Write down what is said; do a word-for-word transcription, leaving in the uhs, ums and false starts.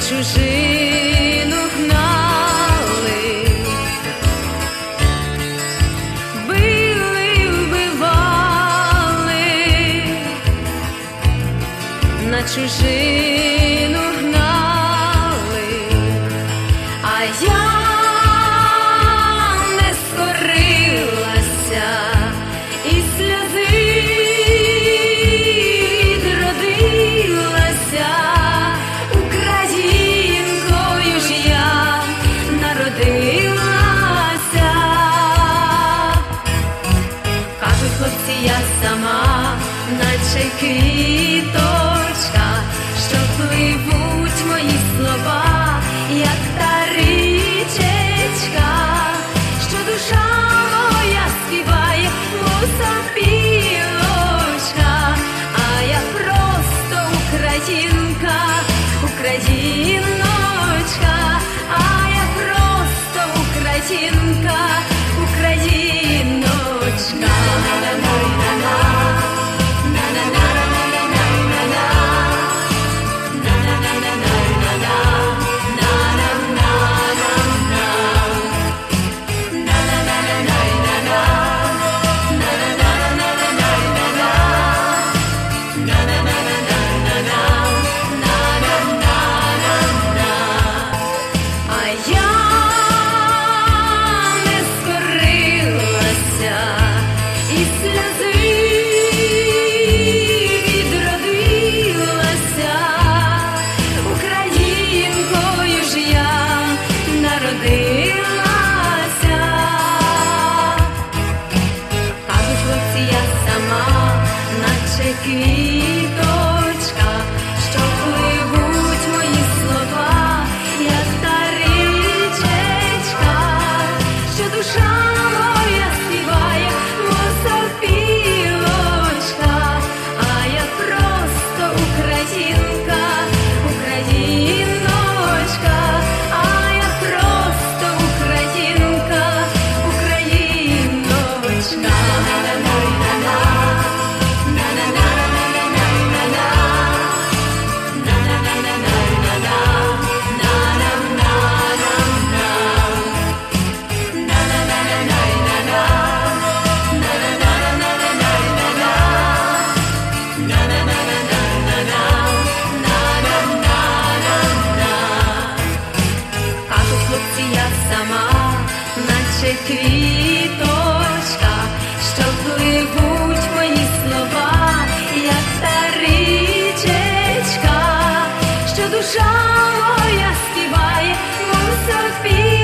чужину гнали, били, вбивали, на чужину гнали, а я не скорилася і сльози відродилася. Українкою ж я народилася. Кажуть хлопці, я сама, наче квіточка, що пливуть мої слова, як та річечка, що душа моя співає, мов сопілочка, а я просто українка, україночка, а я просто українка, україночка. Квіточка, що пливуть мої слова, як та річечка, що душа моя співає, мов сопілочка, а я просто українка, україночка, а я просто українка, україночка. Я сама, наче квіточка, що пливуть мої слова, як та річечка, що душа моя співає, мов сопілочка.